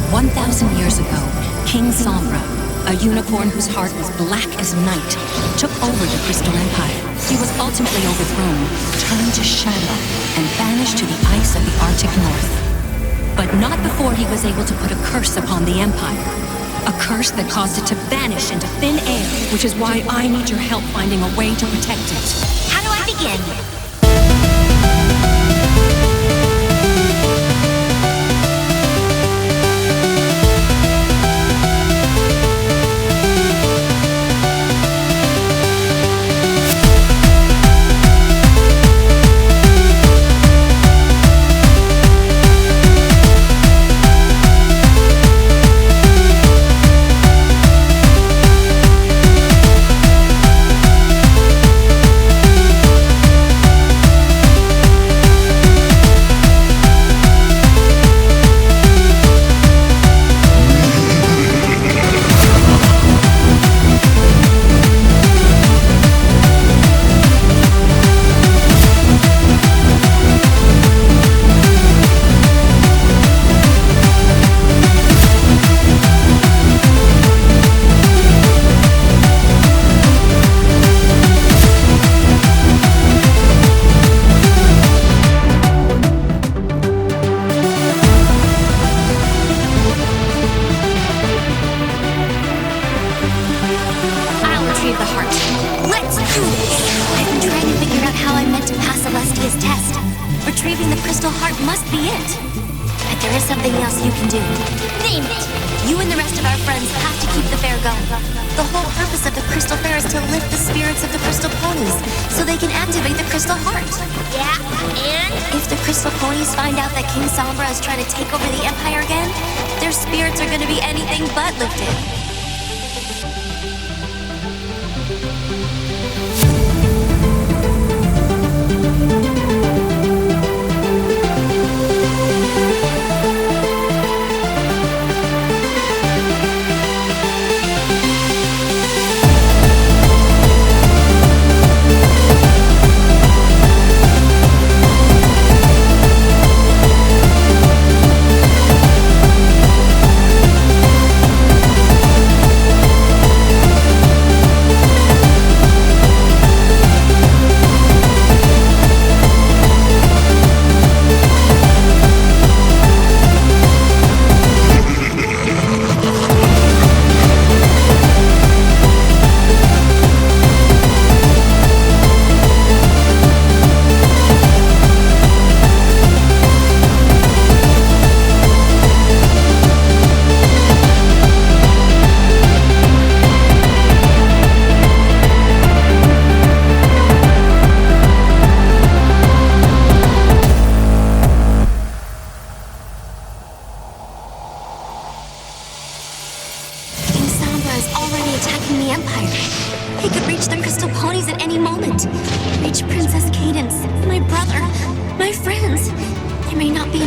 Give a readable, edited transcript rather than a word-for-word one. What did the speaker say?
1,000 years ago, King Sombra, a unicorn whose heart was black as night, took over the Crystal Empire. He was ultimately overthrown, turned to shadow, and banished to the ice of the Arctic North. But not before he was able to put a curse upon the Empire. A curse that caused it to vanish into thin air, which is why I need your help finding a way to protect it. How do I begin? Retrieving the crystal heart must be it. But there is something else you can do. Name it! You and the rest of our friends have to keep the fair going. The whole purpose of the crystal fair is to lift the spirits of the crystal ponies so they can activate the crystal heart. Yeah, and? If the crystal ponies find out that King Sombra is trying to take over the Empire again, their spirits are going to be anything but lifted. He could reach the crystal ponies at any moment. Reach Princess Cadance, my brother, my friends. There may not be